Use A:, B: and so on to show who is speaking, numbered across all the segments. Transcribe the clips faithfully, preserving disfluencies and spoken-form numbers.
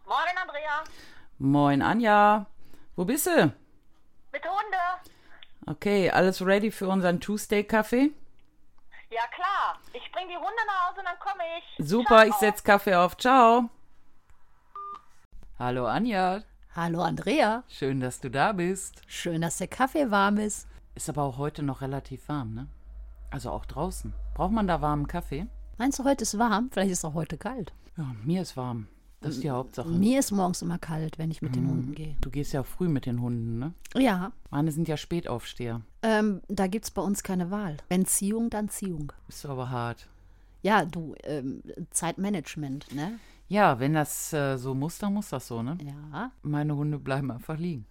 A: Moin, Andrea.
B: Moin, Anja. Wo bist du?
A: Mit Hunde.
B: Okay, alles ready für unseren Tuesday-Kaffee?
A: Ja, klar. Ich bring die Hunde nach Hause und dann komme ich.
B: Super,
A: Ciao.
B: ich setz Kaffee auf. Ciao. Hallo, Anja.
C: Hallo Andrea,
B: Schön, dass du da bist.
C: schön, dass der Kaffee warm ist.
B: Ist aber auch heute noch relativ warm, ne? Also auch draußen. Braucht man da warmen Kaffee?
C: Meinst du, heute ist warm? Vielleicht ist auch heute kalt.
B: Ja, mir ist warm. Das ist die Hauptsache.
C: Mir ist morgens immer kalt, wenn ich mit den Hunden gehe.
B: Du gehst ja früh mit den Hunden, ne?
C: Ja,
B: Meine sind ja Spätaufsteher.
C: ähm, da gibt es bei uns keine Wahl. Wenn Ziehung, dann Ziehung.
B: Ist aber hart.
C: Ja, du, ähm, Zeitmanagement, ne?
B: Ja, wenn das äh, so muss, dann muss das so, ne?
C: Ja.
B: Meine Hunde bleiben einfach liegen.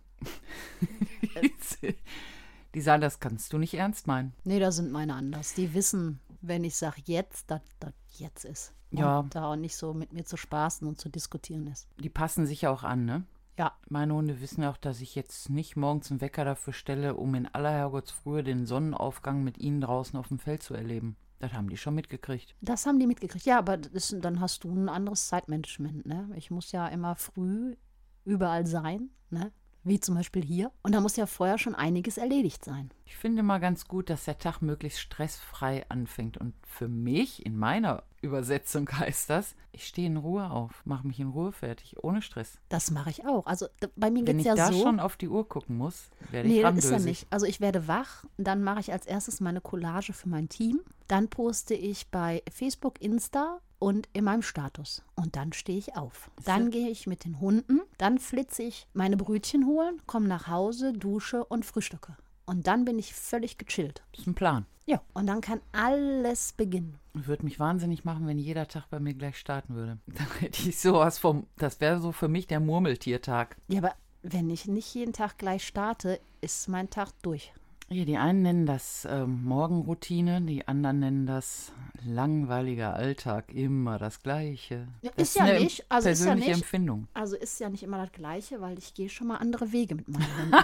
B: Die sagen, das kannst du nicht ernst meinen.
C: Nee, da sind meine anders. Die wissen, wenn ich sage jetzt, dass das jetzt ist. Und
B: Ja.
C: da auch nicht so mit mir zu spaßen und zu diskutieren ist.
B: Die passen sich ja auch an, ne?
C: Ja.
B: Meine Hunde wissen ja auch, dass ich jetzt nicht morgens einen Wecker dafür stelle, um in aller Herrgottsfrühe den Sonnenaufgang mit ihnen draußen auf dem Feld zu erleben. Das haben die schon mitgekriegt.
C: Das haben die mitgekriegt. Ja, aber das, dann hast du ein anderes Zeitmanagement, ne? Ich muss ja immer früh überall sein, ne? Wie zum Beispiel hier. Und da muss ja vorher schon einiges erledigt sein.
B: Ich finde mal ganz gut, dass der Tag möglichst stressfrei anfängt. Und für mich, in meiner Übersetzung heißt das, ich stehe in Ruhe auf, mache mich in Ruhe fertig, ohne Stress.
C: Das mache ich auch. Also d- bei mir
B: Wenn
C: geht
B: ich
C: es ja
B: da
C: so.
B: schon auf die Uhr gucken muss, werde
C: Nee,
B: ich
C: das ist ja
B: ramdösig.
C: nicht. Also ich werde wach, dann mache ich als erstes meine Collage für mein Team. Dann poste ich bei Facebook, Insta und in meinem Status. Und dann stehe ich auf. Dann gehe ich mit den Hunden, dann flitze ich meine Brötchen holen, komme nach Hause, dusche und frühstücke. Und dann bin ich völlig gechillt.
B: Das ist ein Plan.
C: Ja, und dann kann alles beginnen.
B: Würde mich wahnsinnig machen, wenn jeder Tag bei mir gleich starten würde. Dann hätte ich sowas vom, das wäre so für mich der Murmeltiertag.
C: Ja, aber wenn ich nicht jeden Tag gleich starte, ist mein Tag durch.
B: Ja, die einen nennen das ähm, Morgenroutine, die anderen nennen das langweiliger Alltag, immer das Gleiche.
C: Ja,
B: Das
C: ist ja
B: eine
C: nicht, also ist ja
B: persönliche
C: nicht.
B: Empfindung.
C: Also ist ja nicht immer das Gleiche, weil ich gehe schon mal andere Wege mit meinen Hunden.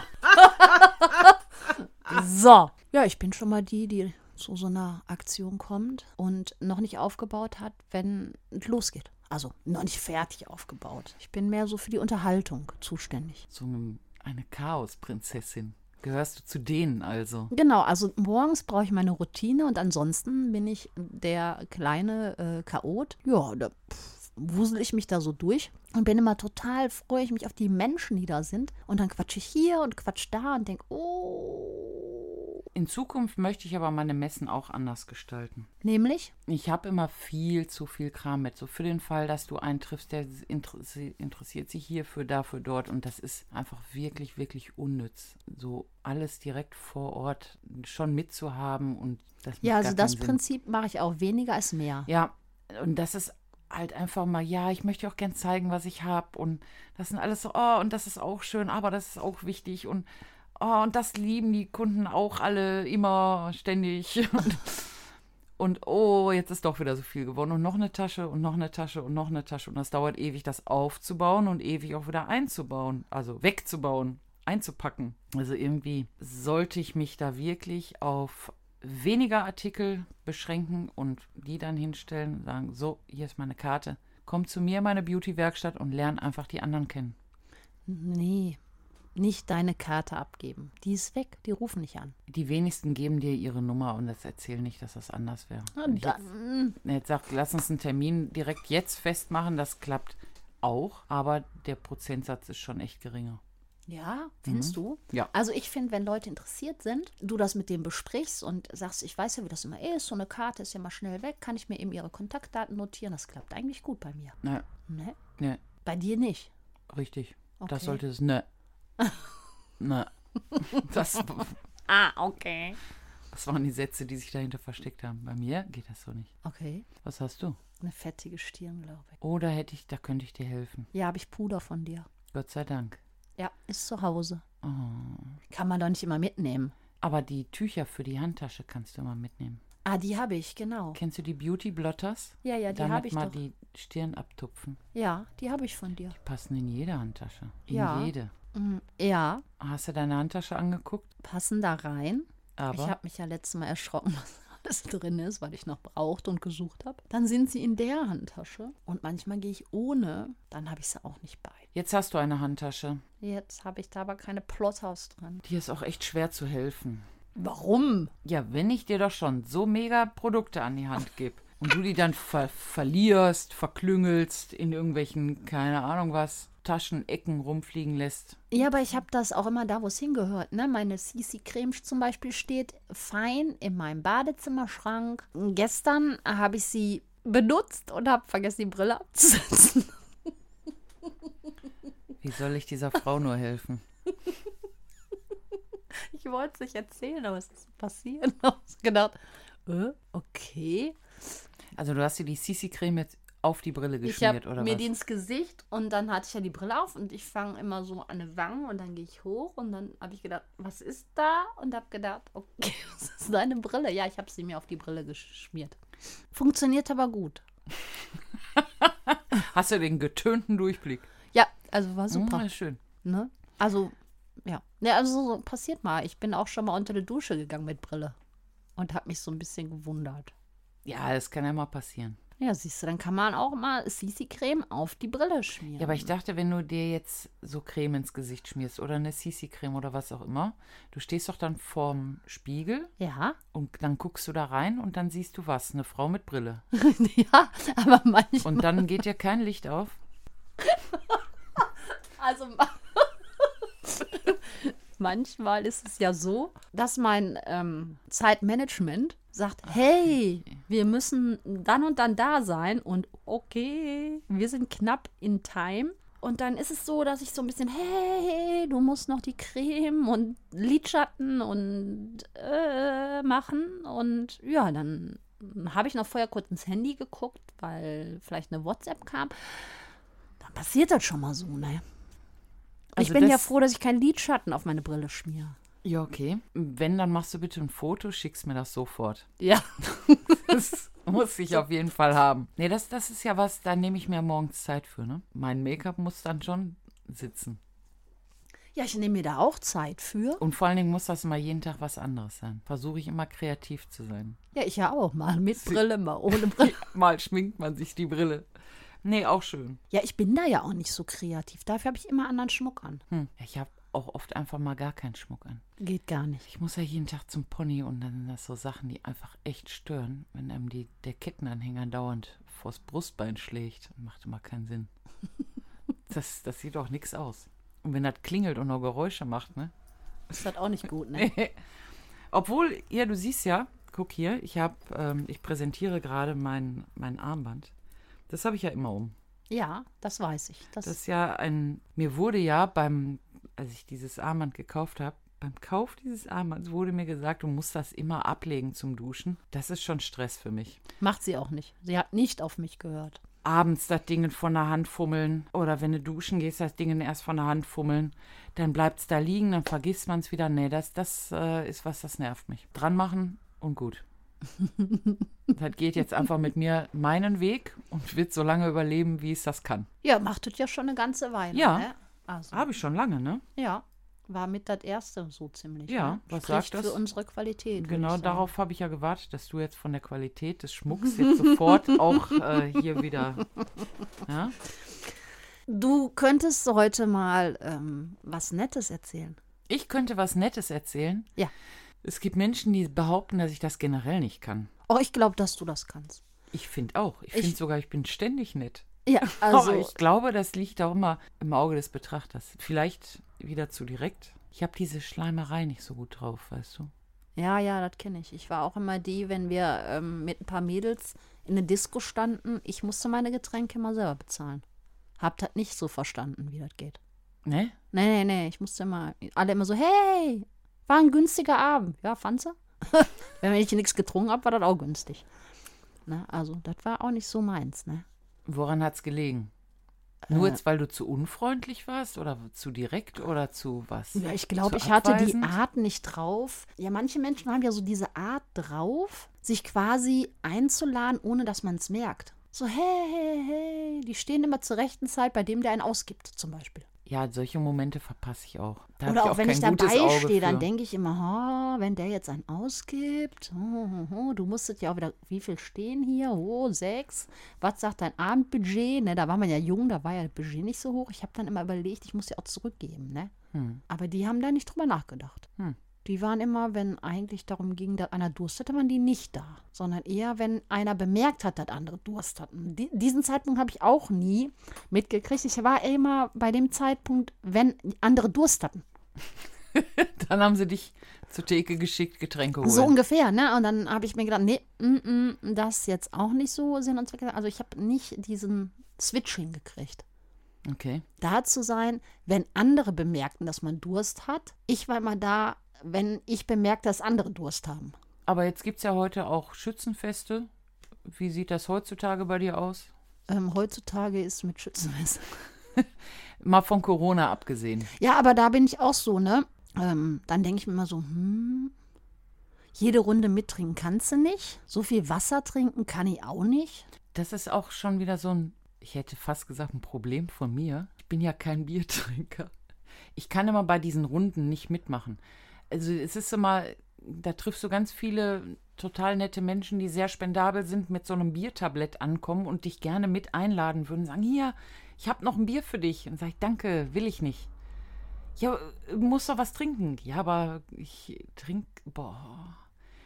C: So. Ja, ich bin schon mal die, die zu so einer Aktion kommt und noch nicht aufgebaut hat, wenn es losgeht. Also noch nicht fertig aufgebaut. Ich bin mehr so für die Unterhaltung zuständig.
B: So eine Chaosprinzessin. Gehörst du zu denen also?
C: Genau, also morgens brauche ich meine Routine und ansonsten bin ich der kleine äh, Chaot. Ja, da pff, wusel ich mich da so durch und bin immer total, freue ich mich auf die Menschen, die da sind. Und dann quatsche ich hier und quatsch da und denke, oh.
B: In Zukunft möchte ich aber meine Messen auch anders gestalten.
C: Nämlich?
B: Ich habe immer viel zu viel Kram mit. So für den Fall, dass du einen triffst, der interessi- interessiert sich hierfür, dafür, dort. Und das ist einfach wirklich, wirklich unnütz. So alles direkt vor Ort schon mitzuhaben. Und das macht
C: Ja, also
B: gar
C: das
B: keinen Sinn.
C: Prinzip mache ich auch. Weniger ist mehr.
B: Ja, und das ist halt einfach mal, ja, ich möchte auch gern zeigen, was ich habe. Und das sind alles so, oh, und das ist auch schön, aber das ist auch wichtig. Und oh, und das lieben die Kunden auch alle immer ständig. Und, und oh, jetzt ist doch wieder so viel geworden. Und noch eine Tasche und noch eine Tasche und noch eine Tasche. Und das dauert ewig, das aufzubauen und ewig auch wieder einzubauen. Also wegzubauen, einzupacken. Also irgendwie sollte ich mich da wirklich auf weniger Artikel beschränken und die dann hinstellen und sagen, so, hier ist meine Karte. Komm zu mir in meine Beauty-Werkstatt und lern einfach die anderen kennen.
C: Nee, nicht deine Karte abgeben. Die ist weg, die rufen nicht an.
B: Die wenigsten geben dir ihre Nummer und das erzählen nicht, dass das anders wäre.
C: Na,
B: Wenn ich jetzt,
C: dann,
B: jetzt sage, lass uns einen Termin direkt jetzt festmachen, das klappt auch, aber der Prozentsatz ist schon echt geringer.
C: ja, findest du?
B: Ja.
C: Also ich finde, wenn Leute interessiert sind, du das mit dem besprichst und sagst, ich weiß ja, wie das immer ist, so eine Karte ist ja mal schnell weg, kann ich mir eben ihre Kontaktdaten notieren, das klappt eigentlich gut bei mir.
B: Ja,
C: Ne?
B: ja,
C: Bei dir nicht.
B: richtig.
C: Okay.
B: Das sollte es, ne. Ne. Das,
C: Ah, okay.
B: das waren die Sätze, die sich dahinter versteckt haben. Bei mir geht das so nicht.
C: Okay.
B: Was hast du?
C: Eine fettige Stirn, glaube ich.
B: Oder hätte ich, da könnte ich dir helfen.
C: Ja, habe ich Puder von dir.
B: Gott sei Dank.
C: Ja, ist zu Hause.
B: Oh.
C: Kann man doch nicht immer mitnehmen.
B: Aber die Tücher für die Handtasche kannst du immer mitnehmen.
C: Ah, die habe ich, genau.
B: Kennst du die Beauty Blotters?
C: Ja, ja, die habe
B: Damit
C: ich
B: mal
C: doch.
B: die Stirn abtupfen.
C: Ja, die habe ich von dir.
B: Die passen in jede Handtasche. In
C: Ja.
B: jede.
C: Mm, Ja,
B: Hast du deine Handtasche angeguckt?
C: passen da rein.
B: Aber
C: Ich habe mich ja letztes Mal erschrocken, alles drin ist, weil ich noch brauchte und gesucht habe. Dann sind sie in der Handtasche und manchmal gehe ich ohne, dann habe ich sie auch nicht bei.
B: Jetzt hast du eine Handtasche.
C: Jetzt habe ich da aber keine Plotthaus drin.
B: Die ist auch echt schwer zu helfen.
C: Warum?
B: Ja, wenn ich dir doch schon so mega Produkte an die Hand gebe und du die dann ver verlierst, verklüngelst, in irgendwelchen, keine Ahnung was, Taschenecken rumfliegen lässt.
C: Ja, aber ich habe das auch immer da, wo es hingehört. Ne? Meine C C-Creme zum Beispiel steht fein in meinem Badezimmerschrank. Gestern habe ich sie benutzt und habe vergessen, die Brille abzusetzen.
B: Wie soll ich dieser Frau nur helfen?
C: Ich wollte es nicht erzählen, aber es ist passiert. Ich habe gedacht, äh, okay.
B: Also du hast dir die C C-Creme jetzt auf die Brille
C: Ich
B: geschmiert,
C: habe
B: oder
C: mir
B: was?
C: die ins Gesicht und dann hatte ich ja die Brille auf und ich fange immer so an die Wangen und dann gehe ich hoch und dann habe ich gedacht, was ist da? Und habe gedacht, okay, was ist deine Brille? Ja, ich habe sie mir auf die Brille geschmiert. Funktioniert aber gut.
B: Hast du den getönten Durchblick?
C: Ja, also war super.
B: Hm, schön.
C: Ne? Also, ja. Ja, also so passiert mal. Ich bin auch schon mal unter die Dusche gegangen mit Brille und habe mich so ein bisschen gewundert.
B: Ja, das kann ja mal passieren.
C: Ja, siehst du, dann kann man auch mal C C-Creme auf die Brille schmieren.
B: Ja, aber ich dachte, wenn du dir jetzt so Creme ins Gesicht schmierst oder eine C C-Creme oder was auch immer, du stehst doch dann vorm Spiegel
C: Ja,
B: und dann guckst du da rein und dann siehst du was, eine Frau mit Brille.
C: ja, aber manchmal.
B: Und dann geht dir kein Licht auf.
C: Also manchmal ist es ja so, dass mein ähm, Zeitmanagement sagt, hey, wir müssen dann und dann da sein und okay, wir sind knapp in Time. Und dann ist es so, dass ich so ein bisschen, hey, du musst noch die Creme und Lidschatten und äh, machen. Und ja, dann habe ich noch vorher kurz ins Handy geguckt, weil vielleicht eine WhatsApp kam. Dann passiert das schon mal so, ne?
B: Also
C: ich bin ja
B: das-
C: froh, dass ich keinen Lidschatten auf meine Brille schmiere.
B: Ja, okay. Wenn, dann machst du bitte ein Foto, schickst mir das sofort.
C: Ja.
B: Das muss ich auf jeden Fall haben. Nee, das, das ist ja was, da nehme ich mir morgens Zeit für, ne? Mein Make-up muss dann schon sitzen.
C: Ja, ich nehme mir da auch Zeit für.
B: Und vor allen Dingen muss das immer jeden Tag was anderes sein. Versuche ich immer kreativ zu sein.
C: Ja, ich ja auch. Mal mit Brille, mal ohne Brille.
B: Mal schminkt man sich die Brille. Nee, auch schön.
C: Ja, ich bin da ja auch nicht so kreativ. Dafür habe ich immer anderen Schmuck an.
B: Hm. Ich habe auch oft einfach mal gar keinen Schmuck an.
C: Geht gar nicht.
B: Ich muss ja jeden Tag zum Pony und dann sind das so Sachen, die einfach echt stören, wenn einem die, der Kettenanhänger dauernd vors Brustbein schlägt. Macht immer keinen Sinn. Das, das sieht auch nichts aus. Und wenn das klingelt und noch Geräusche macht, ne?
C: Ist das auch nicht gut, ne?
B: Obwohl, ja, du siehst ja, guck hier, ich habe, ähm, ich präsentiere gerade mein, mein Armband. Das habe ich ja immer um.
C: Ja, das weiß ich. Das,
B: Das ist ja ein, mir wurde ja beim, als ich dieses Armband gekauft habe, beim Kauf dieses Armbands wurde mir gesagt, du musst das immer ablegen zum Duschen. Das ist schon Stress für mich.
C: macht sie auch nicht. Sie hat nicht auf mich gehört.
B: Abends das Ding von der Hand fummeln oder wenn du duschen gehst, das Ding erst von der Hand fummeln, dann bleibt es da liegen, dann vergisst man es wieder. Nee, das, das äh, ist was, das nervt mich. Dran machen und gut. Das geht jetzt einfach mit mir meinen Weg und wird so lange überleben, wie es das kann.
C: Ja, macht das ja schon eine ganze Weile.
B: Ja.
C: Ne? Also,
B: Habe ich schon lange, ne?
C: ja, war mit das erste so ziemlich.
B: Ja,
C: ne?
B: was
C: Spricht
B: sagt das?
C: für unsere Qualität. würd
B: Genau
C: ich sagen.
B: darauf habe ich ja gewartet, dass du jetzt von der Qualität des Schmucks jetzt sofort auch äh, hier wieder. Ja?
C: Du könntest heute mal ähm, was Nettes erzählen.
B: Ich könnte was Nettes erzählen.
C: Ja.
B: Es gibt Menschen, die behaupten, dass ich das generell nicht kann.
C: Oh, ich glaube, dass du das kannst.
B: Ich finde auch. Ich
C: Ich-
B: finde sogar, ich bin ständig nett.
C: Ja,
B: Aber
C: also
B: ich glaube, das liegt auch immer im Auge des Betrachters. Vielleicht wieder zu direkt. Ich habe diese Schleimerei nicht so gut drauf, weißt du?
C: ja, ja, das kenne ich. Ich war auch immer die, wenn wir ähm, mit ein paar Mädels in eine Disco standen, ich musste meine Getränke immer selber bezahlen. Hab das nicht so verstanden, wie das geht.
B: Ne?
C: Nee, nee, nee, ich musste immer, alle immer so, hey, war ein günstiger Abend. Ja, fandst du? Wenn ich nichts getrunken habe, war das auch günstig. Ne? Also, das war auch nicht so meins, ne?
B: Woran hat's gelegen? Nur
C: Äh.
B: jetzt, weil du zu unfreundlich warst oder zu direkt oder zu was?
C: Ja, ich glaube,
B: Zu
C: ich hatte die
B: abweisend?
C: Art nicht drauf. Ja, manche Menschen haben ja so diese Art drauf, sich quasi einzuladen, ohne dass man es merkt. So, hey, hey, hey, die stehen immer zur rechten Zeit bei dem, der einen ausgibt, zum Beispiel.
B: Ja, solche Momente verpasse ich auch. Da hab
C: Oder
B: ich
C: auch,
B: auch
C: wenn
B: kein
C: ich
B: gutes
C: dabei
B: Auge
C: stehe, dann
B: für.
C: denke ich immer, oh, wenn der jetzt einen ausgibt, oh, oh, oh, du musstest ja auch wieder, wie viel stehen hier? Oh, sechs. Was sagt dein Abendbudget? Ne, da war man ja jung, da war ja das Budget nicht so hoch. Ich habe dann immer überlegt, ich muss ja auch zurückgeben. Ne?
B: Hm.
C: Aber die haben da nicht drüber nachgedacht.
B: Hm.
C: Die waren immer, wenn eigentlich darum ging, dass einer Durst hatte, waren die nicht da. Sondern eher, wenn einer bemerkt hat, dass andere Durst hatten. Die, diesen Zeitpunkt habe ich auch nie mitgekriegt. Ich war immer bei dem Zeitpunkt, wenn andere Durst hatten.
B: Dann haben sie dich zur Theke geschickt, Getränke holen.
C: So ungefähr, ne? Und dann habe ich mir gedacht, nee, mm, mm, das ist jetzt auch nicht so Sinn und Zweck. Also ich habe nicht diesen Switch hingekriegt.
B: Okay.
C: Da zu sein, wenn andere bemerkten, dass man Durst hat. Ich war immer da, wenn ich bemerkte, dass andere Durst haben.
B: Aber jetzt gibt es ja heute auch Schützenfeste. Wie sieht das heutzutage bei dir aus?
C: Ähm, heutzutage ist mit Schützenfest.
B: Mal von Corona abgesehen.
C: Ja, aber da bin ich auch so, ne? Ähm, dann denke ich mir immer so, hm, jede Runde mittrinken kannst du nicht. So viel Wasser trinken kann ich auch nicht.
B: Das ist auch schon wieder so ein, ich hätte fast gesagt, ein Problem von mir. Ich bin ja kein Biertrinker. Ich kann immer bei diesen Runden nicht mitmachen. Also es ist immer, da triffst du ganz viele total nette Menschen, die sehr spendabel sind, mit so einem Biertablett ankommen und dich gerne mit einladen würden. Sagen, hier, ich habe noch ein Bier für dich. Und sage ich, danke, will ich nicht. Ja, musst doch was trinken. Ja, aber ich trinke, boah,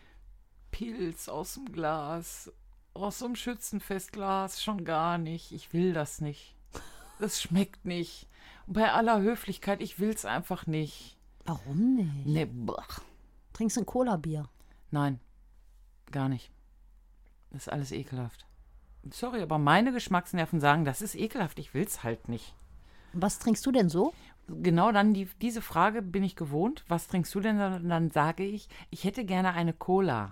B: Pilz aus dem Glas, aus so einem Schützenfestglas, schon gar nicht. Ich will das nicht. Das schmeckt nicht. Und bei aller Höflichkeit, ich will es einfach nicht.
C: Warum nicht?
B: Nee, boah.
C: Trinkst du ein Cola-Bier?
B: Nein, gar nicht. Das ist alles ekelhaft. Sorry, aber meine Geschmacksnerven sagen, das ist ekelhaft, ich will es halt nicht.
C: Was trinkst du denn so?
B: Genau dann die, diese Frage bin ich gewohnt. Was trinkst du denn? Dann, dann sage ich, ich hätte gerne eine Cola.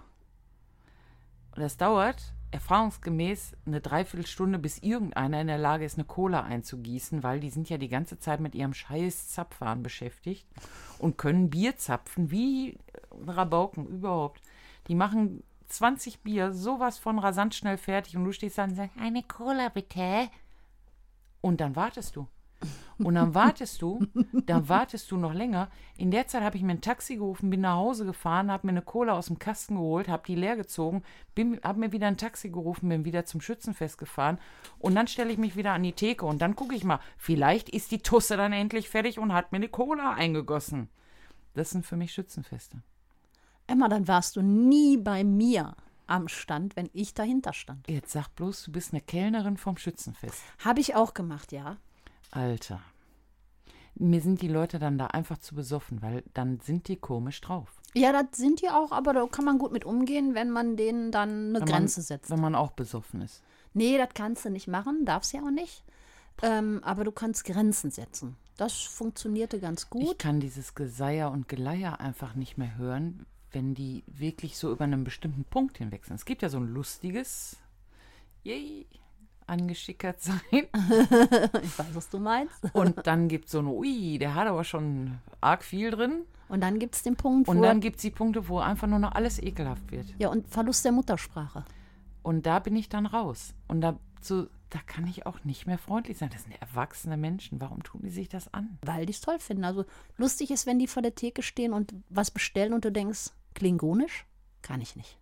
B: Und das dauert erfahrungsgemäß eine Dreiviertelstunde, bis irgendeiner in der Lage ist, eine Cola einzugießen, weil die sind ja die ganze Zeit mit ihrem scheiß Zapfhahn beschäftigt und können Bier zapfen, wie Rabauken überhaupt. Die machen zwanzig Bier sowas von rasant schnell fertig und du stehst da und sagst, eine Cola bitte. Und dann wartest du. Und dann wartest du, dann wartest du noch länger. In der Zeit habe ich mir ein Taxi gerufen, bin nach Hause gefahren, habe mir eine Cola aus dem Kasten geholt, habe die leer gezogen, habe mir wieder ein Taxi gerufen, bin wieder zum Schützenfest gefahren und dann stelle ich mich wieder an die Theke und dann gucke ich mal, vielleicht ist die Tusse dann endlich fertig und hat mir eine Cola eingegossen. Das sind für mich Schützenfeste.
C: Emma, dann warst du nie bei mir am Stand, wenn ich dahinter stand.
B: Jetzt sag bloß, du bist eine Kellnerin vom Schützenfest.
C: Habe ich auch gemacht, ja.
B: Alter. Mir sind die Leute dann da einfach zu besoffen, weil dann sind die komisch drauf.
C: Ja, das sind die auch, aber da kann man gut mit umgehen, wenn man denen dann eine
B: Wenn
C: Grenze
B: man,
C: setzt.
B: Wenn man auch besoffen ist.
C: Nee, das kannst du nicht machen, darfst ja auch nicht. Ähm, aber du kannst Grenzen setzen. Das funktionierte ganz gut.
B: Ich kann dieses Geseier und Geleier einfach nicht mehr hören, wenn die wirklich so über einen bestimmten Punkt hinwechseln. Es gibt ja so ein lustiges, yay, angeschickert sein.
C: Ich weiß, was du meinst.
B: Und dann gibt es so eine, ui, der hat aber schon arg viel drin.
C: Und dann gibt es den Punkt,
B: Und
C: wo...
B: dann gibt es die Punkte, wo einfach nur noch alles ekelhaft wird.
C: Ja, und Verlust der Muttersprache.
B: Und da bin ich dann raus. Und dazu, da kann ich auch nicht mehr freundlich sein. Das sind erwachsene Menschen. Warum tun die sich das an?
C: Weil die es toll finden. Also lustig ist, wenn die vor der Theke stehen und was bestellen und du denkst, klingonisch? Kann ich nicht.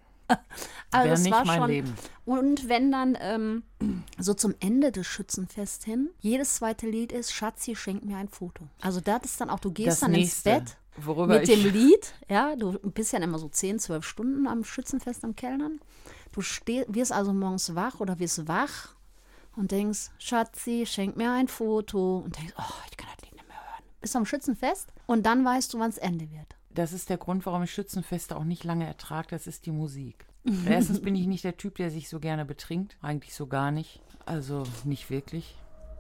C: Also
B: Wäre
C: es
B: nicht
C: war
B: mein
C: schon,
B: Leben.
C: Und wenn dann ähm, so zum Ende des Schützenfests hin, jedes zweite Lied ist, Schatzi, schenk mir ein Foto. Also das ist dann auch, du gehst
B: Das
C: dann
B: nächste,
C: ins Bett
B: worüber
C: mit
B: ich
C: dem Lied. Ja, du bist ja immer so zehn, zwölf Stunden am Schützenfest am Kellnern. Du steh, wirst also morgens wach oder wirst wach und denkst, Schatzi, schenk mir ein Foto. Und denkst, oh, ich kann das Lied nicht mehr hören. Bist am Schützenfest und dann weißt du, wann es Ende wird.
B: Das ist der Grund, warum ich Schützenfeste auch nicht lange ertrage. Das ist die Musik. Erstens bin ich nicht der Typ, der sich so gerne betrinkt. Eigentlich so gar nicht. Also nicht wirklich.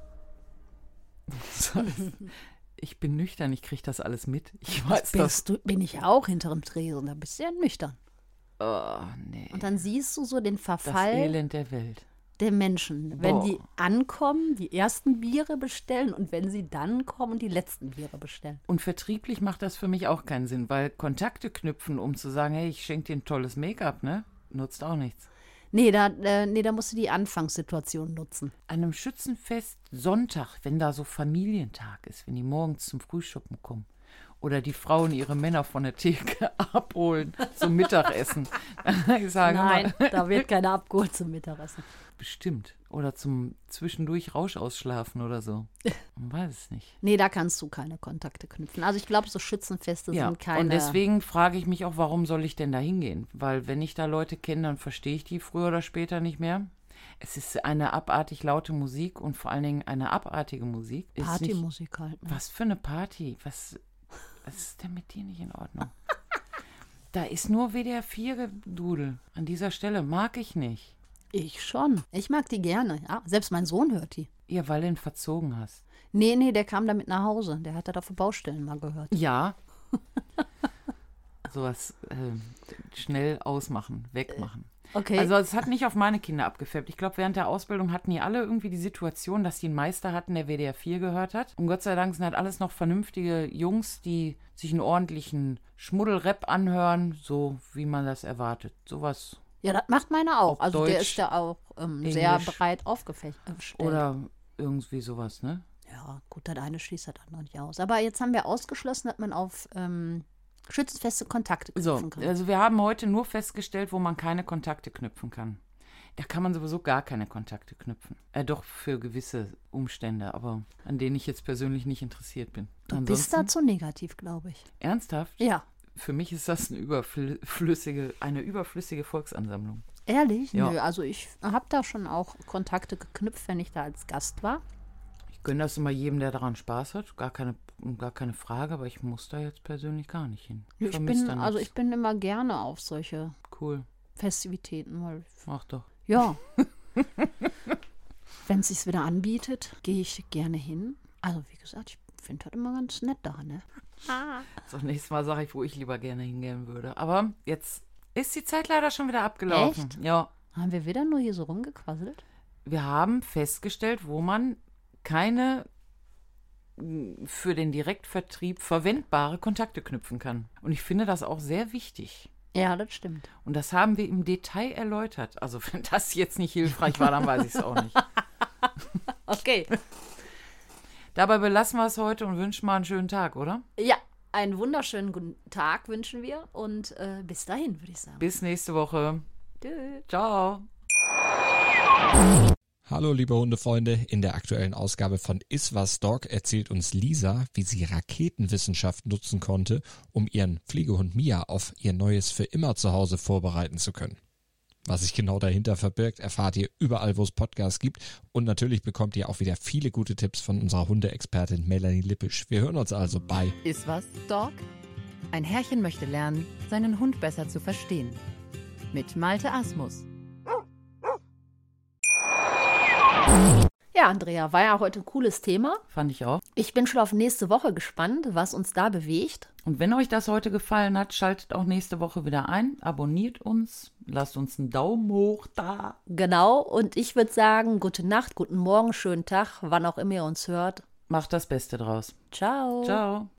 B: Das heißt, ich bin nüchtern, ich kriege das alles mit. Ich weiß das.
C: Bist du, bin ich auch hinterm Tresen, da bist du ja nüchtern.
B: Oh, nee.
C: Und dann siehst du so den
B: Das
C: Verfall
B: Elend der Welt.
C: der Menschen, wenn
B: Boah.
C: die ankommen, die ersten Biere bestellen und wenn sie dann kommen, die letzten Biere bestellen.
B: Und vertrieblich macht das für mich auch keinen Sinn, weil Kontakte knüpfen, um zu sagen, hey, ich schenke dir ein tolles Make-up, ne? Nutzt auch nichts.
C: Nee, da, äh, nee, da musst du die Anfangssituation nutzen.
B: An einem Schützenfest Sonntag, wenn da so Familientag ist, wenn die morgens zum Frühschoppen kommen oder die Frauen ihre Männer von der Theke abholen zum Mittagessen. Ich sage
C: Nein,
B: immer,
C: da wird keiner abgeholt zum Mittagessen.
B: bestimmt. Oder zum zwischendurch Rausch ausschlafen oder so. Man weiß es nicht.
C: Nee, da kannst du keine Kontakte knüpfen. Also ich glaube, so Schützenfeste
B: Ja,
C: sind keine...
B: und deswegen frage ich mich auch, warum soll ich denn da hingehen? Weil wenn ich da Leute kenne, dann verstehe ich die früher oder später nicht mehr. Es ist eine abartig laute Musik und vor allen Dingen eine abartige Musik. Ist nicht,
C: Partymusik halt. Ne?
B: was für eine Party? Was, was ist denn mit dir nicht in Ordnung? Da ist nur W D R vier Gedudel. An dieser Stelle mag ich nicht.
C: Ich schon. Ich mag die gerne. Ja, selbst mein Sohn hört die.
B: Ja, weil du ihn verzogen hast.
C: Nee, nee, der kam damit nach Hause. Der hat das auf den Baustellen mal gehört.
B: Ja. Sowas äh, schnell ausmachen, wegmachen.
C: Okay.
B: Also es hat nicht auf meine Kinder abgefärbt. Ich glaube, während der Ausbildung hatten die alle irgendwie die Situation, dass die einen Meister hatten, der W D R vier gehört hat. Und Gott sei Dank sind halt alles noch vernünftige Jungs, die sich einen ordentlichen Schmuddelrap anhören, so wie man das erwartet. Sowas.
C: Ja, das macht meiner auch.
B: Auf
C: Also der
B: Deutsch,
C: ist ja auch ähm, sehr
B: Englisch.
C: breit aufgestellt.
B: Oder irgendwie sowas, ne?
C: Ja, gut, das eine schließt das andere nicht aus. Aber jetzt haben wir ausgeschlossen, dass man auf ähm, schützenfeste Kontakte
B: So,
C: knüpfen kann.
B: also wir haben heute nur festgestellt, wo man keine Kontakte knüpfen kann. Da kann man sowieso gar keine Kontakte knüpfen. Äh, doch für gewisse Umstände, aber an denen ich jetzt persönlich nicht interessiert bin.
C: Du bist da zu negativ, glaube ich.
B: Ernsthaft?
C: Ja.
B: Für mich ist das eine überflüssige, eine überflüssige Volksansammlung.
C: Ehrlich?
B: Ja.
C: Nö, also ich habe da schon auch Kontakte geknüpft, wenn ich da als Gast war.
B: Ich gönne das immer jedem, der daran Spaß hat. Gar keine, gar keine Frage, aber ich muss da jetzt persönlich gar nicht hin.
C: Ich
B: vermiss
C: bin,
B: da
C: also
B: nichts.
C: ich bin immer gerne auf solche
B: Cool,
C: Festivitäten, weil
B: mach doch.
C: ja, wenn es sich wieder anbietet, gehe ich gerne hin. Also wie gesagt, ich finde das immer ganz nett da, ne?
B: So, nächstes Mal sage ich, wo ich lieber gerne hingehen würde. Aber jetzt ist die Zeit leider schon wieder abgelaufen.
C: Echt?
B: Ja.
C: Haben wir wieder nur hier so rumgequasselt?
B: Wir haben festgestellt, wo man keine mh, für den Direktvertrieb verwendbare Kontakte knüpfen kann. Und ich finde das auch sehr wichtig.
C: Ja, das stimmt.
B: Und das haben wir im Detail erläutert. Also wenn das jetzt nicht hilfreich war, dann weiß ich es auch nicht.
C: Okay.
B: Dabei belassen wir es heute und wünschen mal einen schönen Tag, oder?
C: Ja, einen wunderschönen guten Tag wünschen wir und äh, bis dahin, würde ich sagen.
B: Bis nächste Woche.
C: Tschüss.
B: Ciao.
D: Hallo liebe Hundefreunde, in der aktuellen Ausgabe von Iswas Dog erzählt uns Lisa, wie sie Raketenwissenschaft nutzen konnte, um ihren Pflegehund Mia auf ihr neues für immer Zuhause vorbereiten zu können. Was sich genau dahinter verbirgt, erfahrt ihr überall, wo es Podcasts gibt, und natürlich bekommt ihr auch wieder viele gute Tipps von unserer Hundeexpertin Melanie Lippisch. Wir hören uns also bei
E: Ist was, Dog? Ein Herrchen möchte lernen, seinen Hund besser zu verstehen. Mit Malte Asmus.
C: Ja, Andrea, war ja heute ein cooles Thema.
B: Fand ich auch.
C: Ich bin schon auf nächste Woche gespannt, was uns da bewegt.
B: Und wenn euch das heute gefallen hat, schaltet auch nächste Woche wieder ein, abonniert uns, lasst uns einen Daumen hoch da.
C: Genau, und ich würde sagen, gute Nacht, guten Morgen, schönen Tag, wann auch immer ihr uns hört.
B: Macht das Beste draus.
C: Ciao.
B: Ciao.